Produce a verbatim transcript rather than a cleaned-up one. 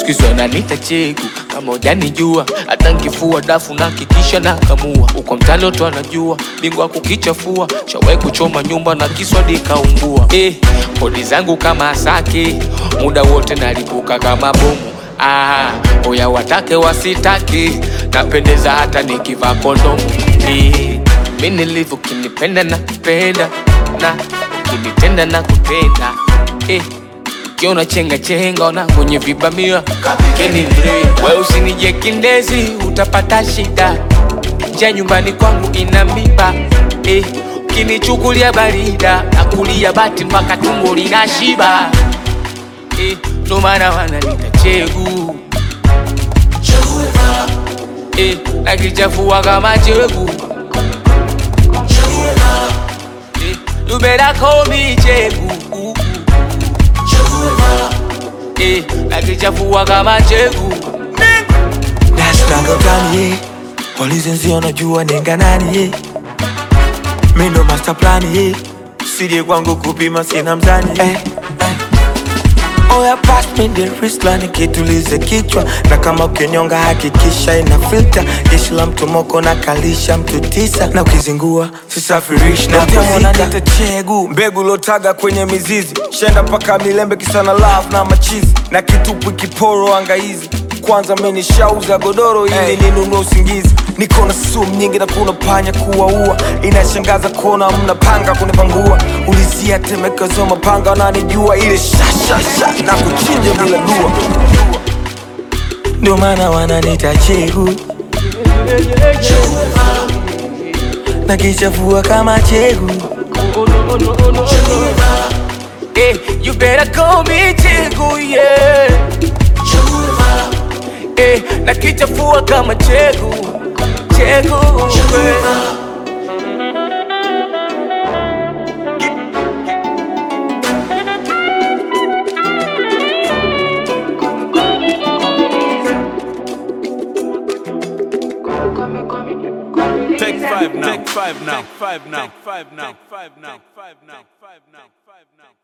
Sikizo ananita chegu kama hujanijua, hata nikifua dafu na kikisha na kamua. Uko mtani watu wanajua, bingwa kukichafua, shawahi kuchoma nyumba na kiswadi kaungua. Eh, kodi zangu kama asake, muda wote nalipuka kama bomu. Ah, oya watake wasitake, napendeza hata nikivaa kondomu. Eh, mimi nilivyo kinipenda na kupenda, na kinitenda na kutenda. Eh, kiona chenga chenga ona kwenye vibamia kapikeni mre. Wewe usinije kindezi utapata shida, njia nyumbani kwangu ina miba. Eh, ukinichukulia barida na kulia bati mpaka tumbo linashiba. Eh, ndo maana wananiita chegu. Eh, nakichafua kama chegu. Eh, you better call me chegu. Eh, nakichafua kama chegu. Nashikaga gani ye, police nzi wanajua nenga nani ye. Mimi ndo master plan ye, sije kwangu kupima sina mzani eh, eh. Oya pass me the wristline kitulize kichwa, na kama ukinyonga hakikisha ina filter. Jeshi la mtu moko na kalisha mtu tisa, na ukizingua sisafirishi na kuzika. Nita chegu, mbegu lotaga kwenye mizizi, shenda paka milembe kisana love na machizi, na kitupu kiporo angaizi. Kwanza mimi nishauza godoro ili hey, ninunue usingizi. Niko na sumu nyingi na kuna panya kuwaua, inashangaza kuona mna panga kunipangua. Ulizia temeka zo mapanga wananijua, ile shashasha na kuchinja bila dua. Ndio maana wananiita chegu, na kichafua kama chegu. Eh, you better call me chegu, yeah. Eh, na kichafua kama chegu, chegu, yeah. Take five now. Take five now. Take five now. Take five now. Take five now. Take five now. Take five now.